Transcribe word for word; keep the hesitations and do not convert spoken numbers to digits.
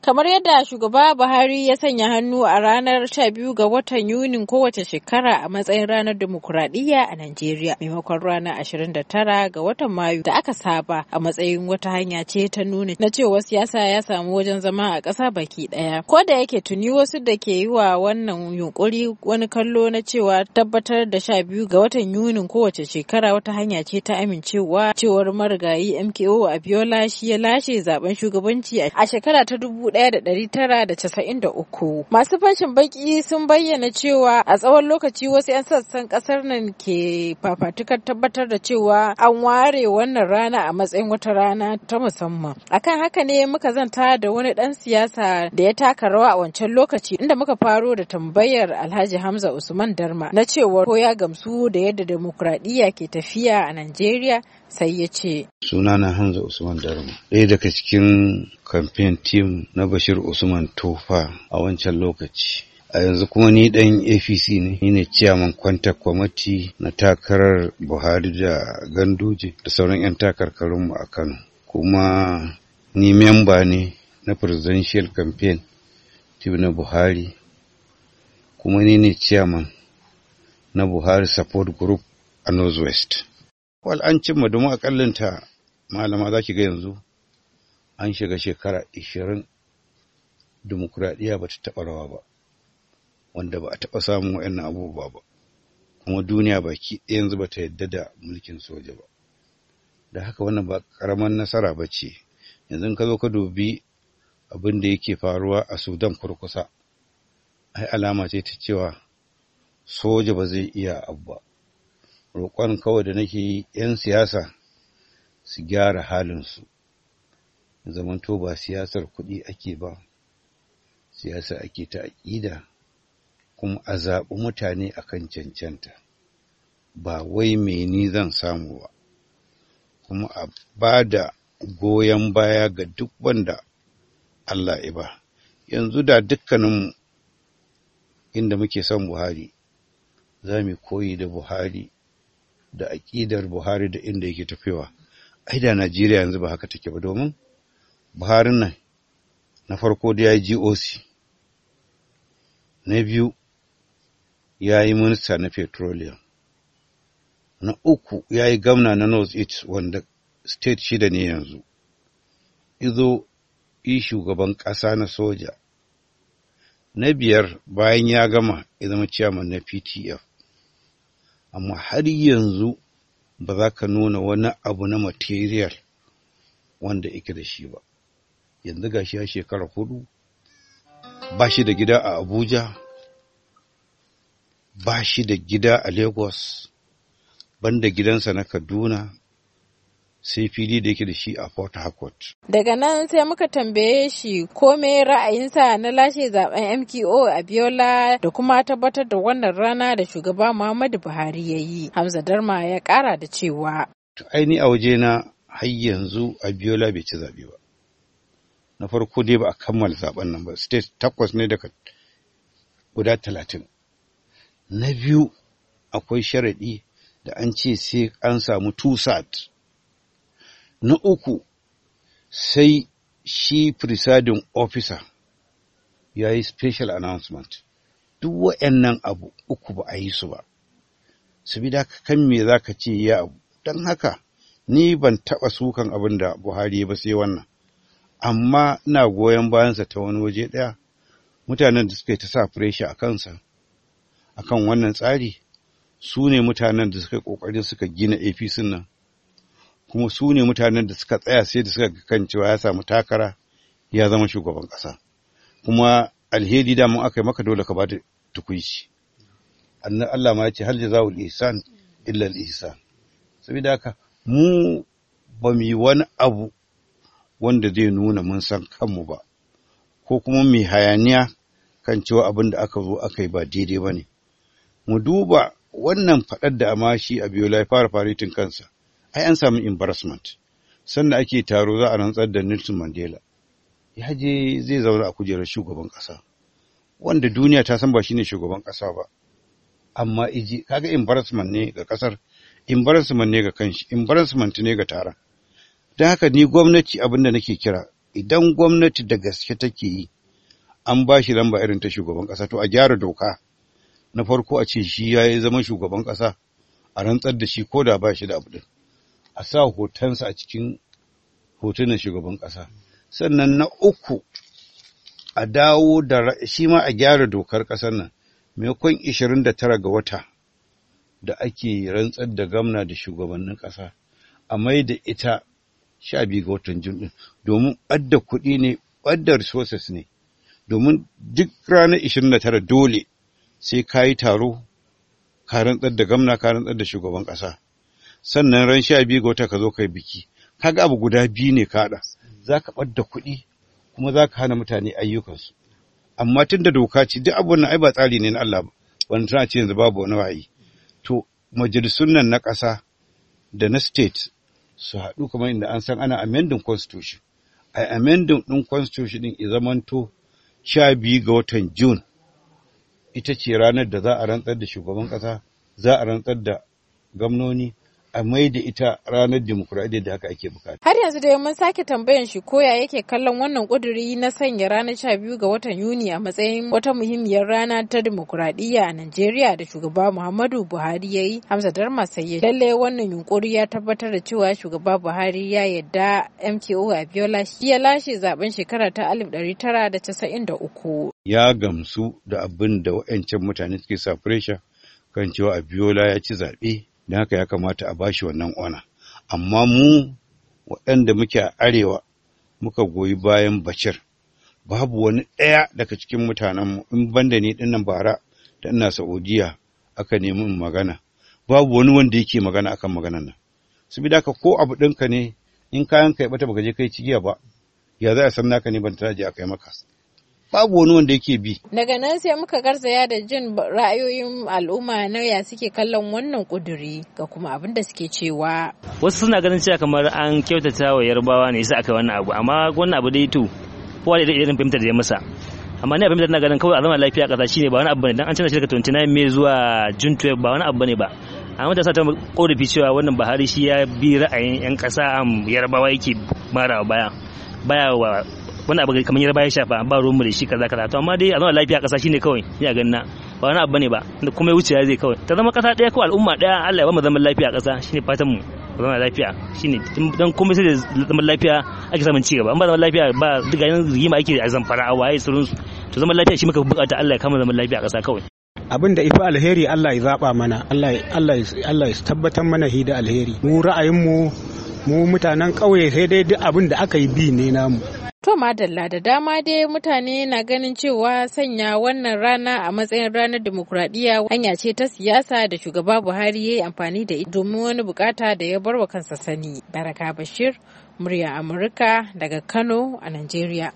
Kamar yadda shugaba Buhari ya sanya hannu a ranar sha biyu ga watan Yunin kowace shekara a matsayin ranar dimokuraɗiyya a Najeriya maimakon ranar ashirin da tara ga watan Mayu da aka saba a matsayin wata hanya ce ta nuna na cewa siyasa ya samu wajen zama a ƙasa baki ɗaya. Ko da yake tuni wasu da ke yi wa wannan yunkuri wani kallo na cewa tabbatar da sha biyu ga watan Yunin kowace shekara wata hanya ce ta amincewa cewar marigayi M K O Abiola shi ya lashe zaben shugabanci a shekara ta dubu ɗaya da ɗari tara da casa'in da uku. Masu fashin baki sun bayyana cewa a tsawon lokaci wasu 'yan sassan ƙasar nan ke fafatukar tabbatar da cewa an ware wannan rana a matsayin wata rana ta musamman. Akan haka ne muka zanta da wani ɗan siyasa da ya taka rawa a wancan lokaci inda muka faro da tambayar Alhaji Hamza Usman Darma na cewa ko ya gamsu da yadda demokradiyya ke tafiya a Najeriya sai ya ce. Sunana Hamza Usman Darma, ɗaya daga cikin kamfen tim na Bashir Usman Tofa a wancan lokaci. A yanzu kuma ni ɗan A P C ne, ni ne ciyaman kwantar kwamiti na takarar Buhari da Ganduje da sauran 'yan takarkarinmu a Kano. Kuma ni memba ne na presidential campaign team na Buhari, kuma ni ne ciyaman na Buhari support group a Northwest. Wal an cimma domin akallinta malama za ki ga yanzu an shiga shekara ishirin dimokuraɗiyya ba ta taɓa rawa ba, wanda ba a taɓa samun wa'annan abubuwa ba, kuma duniya baki ɗaya yanzu ba ta yadda da mulkin soja ba. Da haka wannan ba ƙaramin nasara ba ce. Yanzu ka zo ka dubi abin da yake faruwa a Sudan kurkusa, ai alama ce ta cewa soja ba zai iya abu ba. Roƙon kawai da nake yi 'yan siyasa su gyara halinsu, zamanto ba siyasar kuɗi ake ba, siyasa ake ta aƙida, kuma a zaɓi mutane akan cancanta, ba wai me ni zan samu ba, kuma a ba da goyon baya ga duk wanda Allah ya ba. Yanzu da dukkaninmu inda muke son Buhari, za mu koyi da Buhari da aƙidar Buhari da inda yake tafiya. Ai da Najeriya yanzu ba haka take ba, domin Buhari nan na farko da ya yi G O C, na biyu ya yi minista na petroleum, na uku ya yi gwamna na North East wanda state shida ne yanzu, izo yi shugaban ƙasa na soja, na biyar bayan ya gama ya zama chairman na P T F. Amma har yanzu ba za ka nuna wani abu na material wanda yake da shi ba. Yanzu ga shi ya shekara hudu, ba shi da gida a Abuja, ba shi da gida a Lagos, banda gidansa na Kaduna, sai fili da yake da shi a Port Harcourt. Daga nan sai muka tambaye shi ko me ra'ayinsa na lashe zaben M K O Abiola da kuma tabbatar da wannan rana da shugaba Muhammadu Buhari ya yi. Hamza Darma ya kara da cewa. Aini a waje na har yanzu Abiola bai ci zabe ba. Na farko dai ba a kammala zaben nan ba, state takwas ne daga guda talatin. Na biyu akwai sharaɗi da an ce sai an samu two sat. Na uku, sai shi presiding officer ya yi special announcement. Duk wa'yannan abu uku ba a yi su ba. Sabida haka kan me za ka ce ya abu. Don haka, ni ban taɓa sukan abin da Buhari ba sai wannan. Amma ina goyon bayansa ta wani waje ɗaya. Mutanen da suka yi ta sa pressure a kansa, a kan wannan tsari, su ne mutanen da suka yi ƙoƙarin suka gina A P C nan. Kuma su ne mutanen da suka tsaya sai da suka kan cewa ya samu takara ya zama shugaban ƙasa. Kuma alheri da mun aka yi maka dole ka ba da tukuici. Annan Allah ma ya ce hal jazaa'ul ihsan illa al ihsan. Saboda haka mu ba mu yi wani abu wanda zai nuna mun san kanmu ba, ko kuma mai hayaniya kan cewa abin da aka zo aka yi ba daidai ba ne. Mu duba wannan faɗar da amashi Abiola ya fara faritin kansa. Ai an samu embarrassment. Sannan ake taro za a rantsar da Nelson Mandela. Ya je zai zauna a kujerar shugaban ƙasa, wanda duniya ta san ba shine shugaban ƙasa ba. Amma iji kaga embarrassment ne ga ƙasar, embarrassment ne ga kanshi, embarrassment ne ga taron. Don haka ni gwamnati abin da nake kira idan gwamnati da gaske take yi an ba shi lamba irin ta shugaban ƙasa to a gyara doka na farko a ce shi ya yi zaman shugaban ƙasa a rantsar da shi ko da ba shi da abu din a sa hotonsa a cikin hotunan shugaban ƙasa. Sannan na uku a dawo da shi ma a gyara dokar ƙasar nan maimakon ishirin da tara ga wata da ake rantsar da gwamna da shugabannin ƙasa a mai da ita sha biyu ga watan Jun ɗin domin ɓadda kuɗi ne ɓadda resources ne domin duk ranar ishirin da tara dole sai ka yi taro ka rantsar da gwamna ka rantsar da shugaban ƙasa sannan ran sha biyu ga wata ka zo kai biki kaga abu guda biyu ne ka haɗa za ka ɓadda kuɗi kuma za ka hana mutane ayyukansu amma tun da doka ce duk abun nan ai ba tsari ne na Allah ba wanda tana ce yanzu babu wani wayi to majalisun nan na ƙasa da na state su haɗu kamar inda an san ana amending constitution ai amending ɗin constitution ɗin i zamanto sha biyu ga watan June ita ce ranar da za a rantsar da shugaban ƙasa za a rantsar da gwamnoni a mai da ita ranar dimokuraɗiyya da haka ake bukata. Har yanzu dai mun sake tambayan shi koya yake kallon wannan ƙuduri na sanya ranar sha biyu ga watan Yuni a matsayin wata muhimmiyar rana ta dimokuraɗiyya a Najeriya da shugaba Muhammadu Buhari ya yi. Hamza Darma sai lalle wannan yunkuri ya tabbatar da cewa shugaba Buhari ya yadda M K O Abiola shi ya lashe zaben shekara ta alif ɗari tara da casa'in da uku. Ya gamsu da abin da wa'ancan mutane suke sa pressure kan cewa Abiola ya ci zaɓe. Don haka ya kamata a bashi wannan ona. Amma mu waɗanda muke a arewa muka goyi bayan Bashir, babu wani ɗaya daga cikin mutanenmu in banda ni ɗinnan bara da ina Saudiya aka nemi in magana. Babu wani wanda yake magana akan maganan nan. Saboda haka ko abu ɗinka ne in kayan ka ya bata baka je kai cigiya ba, ya za a san naka ne ban ta je aka yi maka. Babu wani wanda yake bi. Daga nan sai muka garzaya da jin ra'ayoyin al'umma na ya suke kallon wannan kuduri ga kuma abin da suke cewa. Wasu suna ganin cewa kamar an kyautata wa Yarbawa ne yasa aka yi wannan abu amma wannan abu dai to kowa da irin fahimtar da ya masa. Amma ni a fahimtar na ganin kawai a zama lafiya a ƙasa shine ba wani abu bane dan an canza shi daga twenty-nine May zuwa June twelve ba wani abu bane ba. Amma da sa ta korafi cewa wannan Buhari shi ya bi ra'ayin 'yan ƙasa am Yarbawa yake marawa baya. Baya wa wani abu kamar yarba ya shafa ba ruwan mu da shi kaza kaza to amma dai a zama lafiya kasa shine kawai ya ganna ba wani abu bane ba da kuma ya wuce ya zai kawai ta zama kasa daya ko al'umma daya Allah ya ba mu zaman lafiya a kasa shine fatan mu zama lafiya shine dan komai sai da zaman lafiya ake samun ci gaba an ba zaman lafiya ba duka yanzu rigima ake a Zamfara a waye surun to zaman lafiya shi muka bukata Allah ya kama zaman lafiya a kasa kawai abin da ifi alheri Allah ya zaba mana Allah Allah Allah ya tabbatar mana hida alheri mu ra'ayin mu mu mutanen kauye sai dai duk abin da aka yi bi ne namu. To madalla da dama dai mutane na ganin cewa sanya wannan rana a matsayin ranar dimokuraɗiyya hanya ce ta siyasa da shugaba Buhari ya yi amfani da ita domin wani bukata da ya bar wa kansa sani. Baraka Bashir, murya Amurka daga Kano a Najeriya.